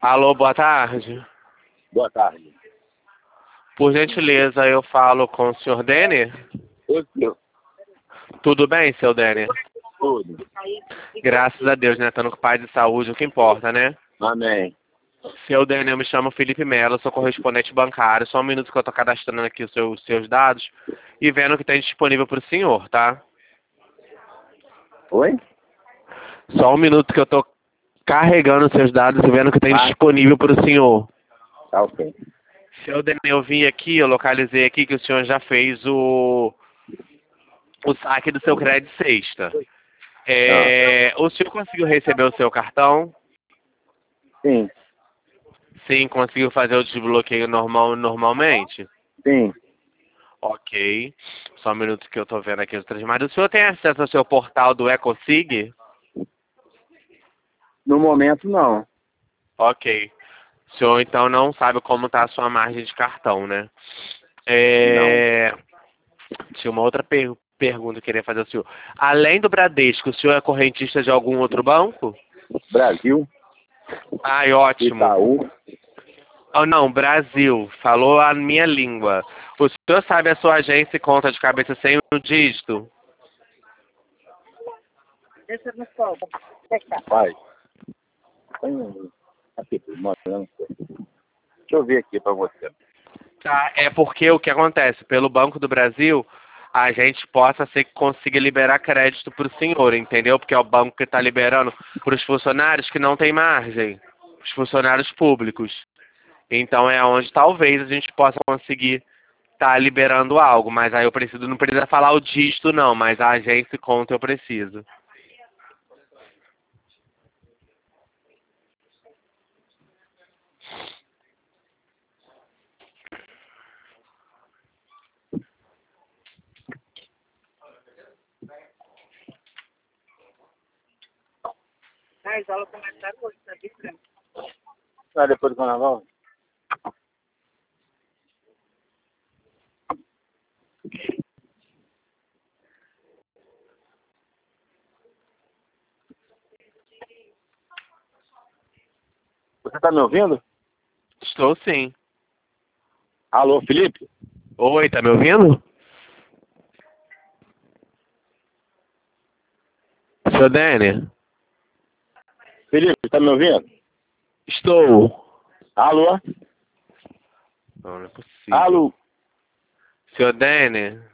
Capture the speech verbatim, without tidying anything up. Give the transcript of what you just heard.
Alô, boa tarde. Boa tarde. Por gentileza, eu falo com o senhor Denner? Oi, senhor. Tudo bem, seu Denner? Tudo. Graças a Deus, né? Estando com paz e saúde, o que importa, né? Amém. Seu Denner, eu me chamo Felipe Melo, sou correspondente bancário. Só um minuto que eu tô cadastrando aqui os seus, os seus dados e vendo o que tem disponível para o senhor, tá? Oi? Só um minuto que eu tô carregando os seus dados e vendo o que tem Ah. disponível para o senhor. Tá ok. Seu Denner, eu vim aqui, eu localizei aqui que o senhor já fez o, o saque do seu crédito sexta. É, o senhor conseguiu receber o seu cartão? Sim, Sim, conseguiu fazer o desbloqueio normal, normalmente? sim. Ok. Só um minuto que eu tô vendo aqui os três. Mas o senhor tem acesso ao seu portal do EcoSig? No momento, não. Ok. O senhor então não sabe como está a sua margem de cartão, né? Não. É... Tinha uma outra per pergunta que eu queria fazer ao senhor. Além do Bradesco, o senhor é correntista de algum outro banco? Brasil, Ai, ótimo. Itaú. Oh, não, Brasil. Falou a minha língua. O senhor sabe a sua agência e conta de cabeça sem o dígito? Rapaz. Tem um... Aqui, mandando. Deixa eu ver aqui pra você. Tá, é porque o que acontece? Pelo Banco do Brasil, a gente possa ser que consiga liberar crédito para o senhor, entendeu? Porque é o banco que está liberando para os funcionários que não tem margem, os funcionários públicos. Então é onde talvez a gente possa conseguir estar liberando algo, mas aí eu preciso, não precisa falar o dígito não, mas a agência e conta eu preciso. Ah, depois do carnaval? Você tá me ouvindo? Estou sim. Alô, Felipe? Oi, tá me ouvindo? Seu Dani? Felipe, tá me ouvindo? Estou. Alô? Não, não é possível. Alô? Seu Dani?